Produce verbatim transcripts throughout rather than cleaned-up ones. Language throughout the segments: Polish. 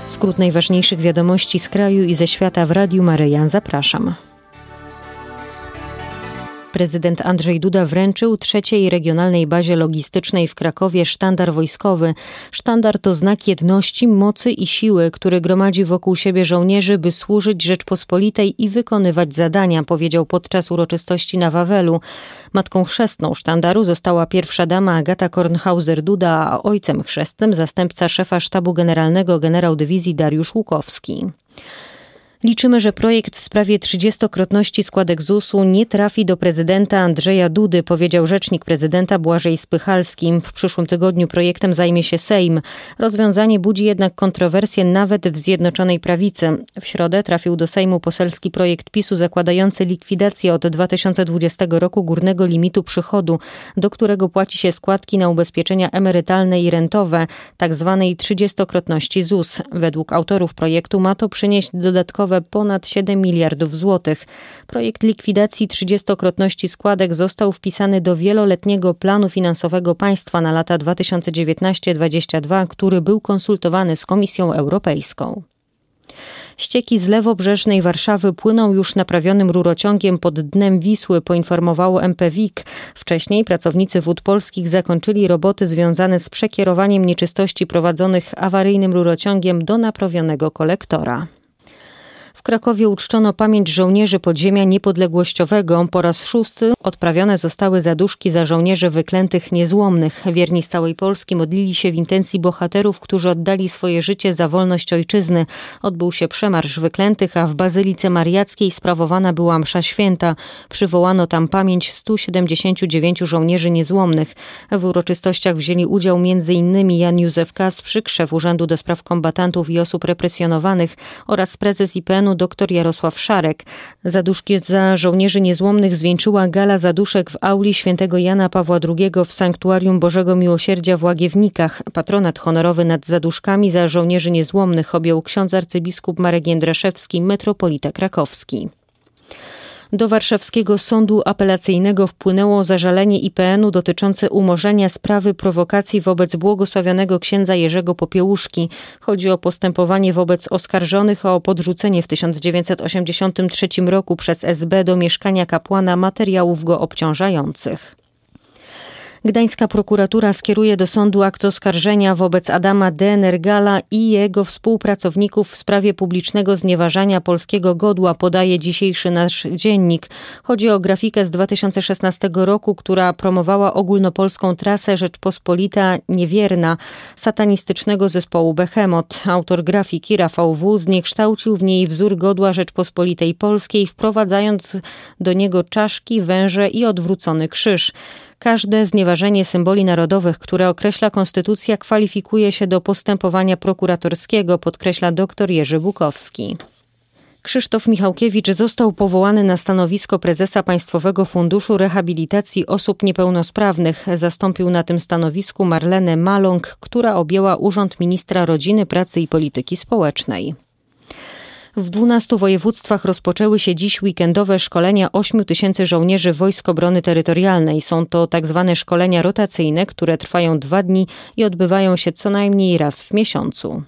Skrót najważniejszych wiadomości z kraju i ze świata w Radiu Maryja. Zapraszam. Prezydent Andrzej Duda wręczył trzeciej regionalnej bazie logistycznej w Krakowie sztandar wojskowy. Sztandar to znak jedności, mocy i siły, który gromadzi wokół siebie żołnierzy, by służyć Rzeczpospolitej i wykonywać zadania, powiedział podczas uroczystości na Wawelu. Matką chrzestną sztandaru została pierwsza dama Agata Kornhauser-Duda, a ojcem chrzestnym zastępca szefa sztabu generalnego generał dywizji Dariusz Łukowski. Liczymy, że projekt w sprawie trzydziestokrotności składek zusu nie trafi do prezydenta Andrzeja Dudy, powiedział rzecznik prezydenta Błażej Spychalski. W przyszłym tygodniu projektem zajmie się Sejm. Rozwiązanie budzi jednak kontrowersje nawet w Zjednoczonej Prawicy. W środę trafił do Sejmu poselski projekt PiSu zakładający likwidację od dwa tysiące dwudziestego roku górnego limitu przychodu, do którego płaci się składki na ubezpieczenia emerytalne i rentowe, tak zwanej trzydziestokrotności Z U S. Według autorów projektu ma to przynieść dodatkowe ponad siedem miliardów złotych. Projekt likwidacji trzydziestokrotności składek został wpisany do wieloletniego planu finansowego państwa na lata dwa tysiące dziewiętnasty do dwudziestego drugiego, który był konsultowany z Komisją Europejską. Ścieki z lewobrzeżnej Warszawy płyną już naprawionym rurociągiem pod dnem Wisły, poinformowało M P WIK. Wcześniej pracownicy Wód Polskich zakończyli roboty związane z przekierowaniem nieczystości prowadzonych awaryjnym rurociągiem do naprawionego kolektora. W Krakowie uczczono pamięć żołnierzy podziemia niepodległościowego. Po raz szósty odprawione zostały zaduszki za żołnierzy wyklętych niezłomnych. Wierni z całej Polski modlili się w intencji bohaterów, którzy oddali swoje życie za wolność ojczyzny. Odbył się przemarsz wyklętych, a w Bazylice Mariackiej sprawowana była msza święta. Przywołano tam pamięć stu siedemdziesięciu dziewięciu żołnierzy niezłomnych. W uroczystościach wzięli udział między innymi Jan Józef Kasprzyk, szef Urzędu do Spraw Kombatantów i Osób Represjonowanych oraz prezes I P N u dr Jarosław Szarek. Zaduszki za żołnierzy niezłomnych zwieńczyła gala zaduszek w auli świętego Jana Pawła drugiego w Sanktuarium Bożego Miłosierdzia w Łagiewnikach. Patronat honorowy nad zaduszkami za żołnierzy niezłomnych objął ksiądz arcybiskup Marek Jędraszewski, metropolita krakowski. Do warszawskiego sądu apelacyjnego wpłynęło zażalenie I P N u dotyczące umorzenia sprawy prowokacji wobec błogosławionego księdza Jerzego Popiełuszki. Chodzi o postępowanie wobec oskarżonych o podrzucenie w tysiąc dziewięćset osiemdziesiątym trzecim roku przez S B do mieszkania kapłana materiałów go obciążających. Gdańska prokuratura skieruje do sądu akt oskarżenia wobec Adama D. Nergala i jego współpracowników w sprawie publicznego znieważania polskiego godła, podaje dzisiejszy nasz dziennik. Chodzi o grafikę z dwa tysiące szesnastego roku, która promowała ogólnopolską trasę Rzeczpospolita Niewierna satanistycznego zespołu Behemoth. Autor grafiki Rafał W. zniekształcił w niej wzór godła Rzeczpospolitej Polskiej, wprowadzając do niego czaszki, węże i odwrócony krzyż. Każde znieważenie symboli narodowych, które określa konstytucja, kwalifikuje się do postępowania prokuratorskiego, podkreśla dr Jerzy Bukowski. Krzysztof Michałkiewicz został powołany na stanowisko prezesa Państwowego Funduszu Rehabilitacji Osób Niepełnosprawnych. Zastąpił na tym stanowisku Marlenę Maląg, która objęła urząd ministra rodziny, pracy i polityki społecznej. W dwunastu województwach rozpoczęły się dziś weekendowe szkolenia ośmiu tysięcy żołnierzy Wojsk Obrony Terytorialnej. Są to tak zwane szkolenia rotacyjne, które trwają dwa dni i odbywają się co najmniej raz w miesiącu.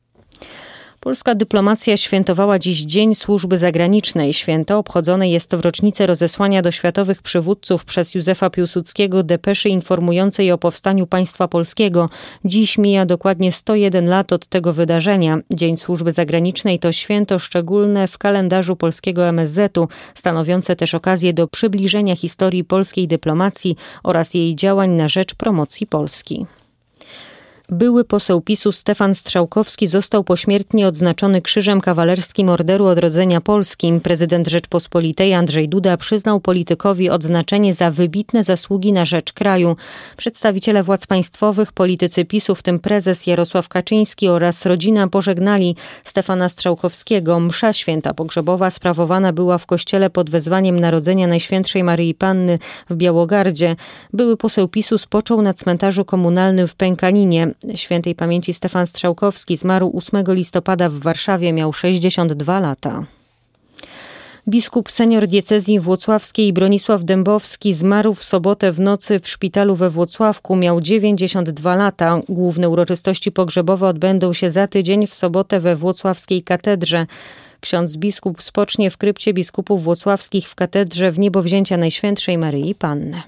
Polska dyplomacja świętowała dziś Dzień Służby Zagranicznej. Święto obchodzone jest w rocznicę rozesłania do światowych przywódców przez Józefa Piłsudskiego depeszy informującej o powstaniu państwa polskiego. Dziś mija dokładnie sto jeden lat od tego wydarzenia. Dzień Służby Zagranicznej to święto szczególne w kalendarzu polskiego M S Z u, stanowiące też okazję do przybliżenia historii polskiej dyplomacji oraz jej działań na rzecz promocji Polski. Były poseł PiSu Stefan Strzałkowski został pośmiertnie odznaczony Krzyżem Kawalerskim Orderu Odrodzenia Polski. Prezydent Rzeczpospolitej Andrzej Duda przyznał politykowi odznaczenie za wybitne zasługi na rzecz kraju. Przedstawiciele władz państwowych, politycy PiSu, w tym prezes Jarosław Kaczyński oraz rodzina pożegnali Stefana Strzałkowskiego. Msza święta pogrzebowa sprawowana była w kościele pod wezwaniem Narodzenia Najświętszej Maryi Panny w Białogardzie. Były poseł PiSu spoczął na cmentarzu komunalnym w Pękaninie. Świętej pamięci Stefan Strzałkowski zmarł ósmego listopada w Warszawie, miał sześćdziesiąt dwa lata. Biskup senior diecezji włocławskiej Bronisław Dębowski zmarł w sobotę w nocy w szpitalu we Włocławku. Miał dziewięćdziesiąt dwa lata. Główne uroczystości pogrzebowe odbędą się za tydzień w sobotę we włocławskiej katedrze. Ksiądz biskup spocznie w krypcie biskupów włocławskich w katedrze w niebowzięcia Najświętszej Maryi Panny.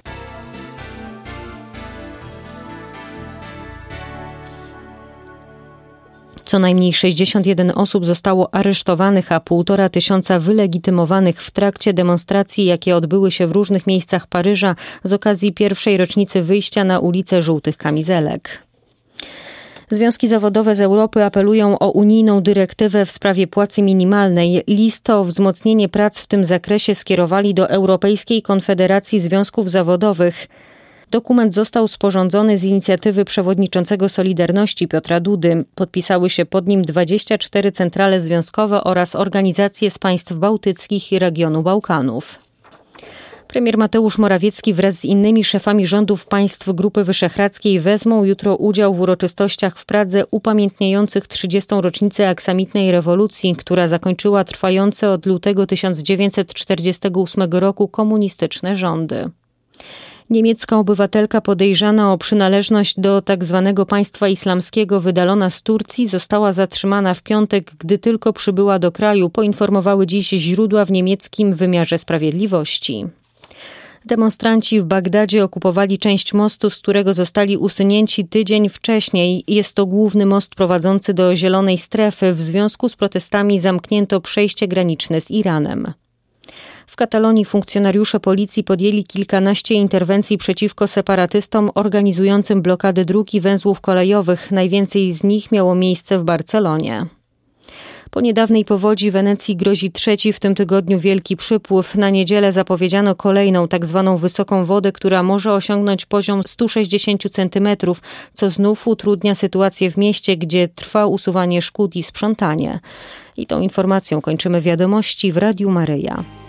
Co najmniej sześćdziesiąt jeden osób zostało aresztowanych, a półtora tysiąca wylegitymowanych w trakcie demonstracji, jakie odbyły się w różnych miejscach Paryża z okazji pierwszej rocznicy wyjścia na ulicę żółtych kamizelek. Związki zawodowe z Europy apelują o unijną dyrektywę w sprawie płacy minimalnej. List o wzmocnienie prac w tym zakresie skierowali do Europejskiej Konfederacji Związków Zawodowych. Dokument został sporządzony z inicjatywy przewodniczącego Solidarności Piotra Dudy. Podpisały się pod nim dwadzieścia cztery centrale związkowe oraz organizacje z państw bałtyckich i regionu Bałkanów. Premier Mateusz Morawiecki wraz z innymi szefami rządów państw Grupy Wyszehradzkiej wezmą jutro udział w uroczystościach w Pradze upamiętniających trzydziestą rocznicę aksamitnej rewolucji, która zakończyła trwające od lutego tysiąc dziewięćset czterdziestego ósmego roku komunistyczne rządy. Niemiecka obywatelka podejrzana o przynależność do tzw. państwa islamskiego wydalona z Turcji została zatrzymana w piątek, gdy tylko przybyła do kraju, poinformowały dziś źródła w niemieckim wymiarze sprawiedliwości. Demonstranci w Bagdadzie okupowali część mostu, z którego zostali usunięci tydzień wcześniej. Jest to główny most prowadzący do Zielonej Strefy. W związku z protestami zamknięto przejście graniczne z Iranem. W Katalonii funkcjonariusze policji podjęli kilkanaście interwencji przeciwko separatystom organizującym blokady dróg i węzłów kolejowych. Najwięcej z nich miało miejsce w Barcelonie. Po niedawnej powodzi Wenecji grozi trzeci w tym tygodniu wielki przypływ. Na niedzielę zapowiedziano kolejną tak zwaną wysoką wodę, która może osiągnąć poziom sto sześćdziesiąt centymetrów, co znów utrudnia sytuację w mieście, gdzie trwa usuwanie szkód i sprzątanie. I tą informacją kończymy wiadomości w Radiu Maryja.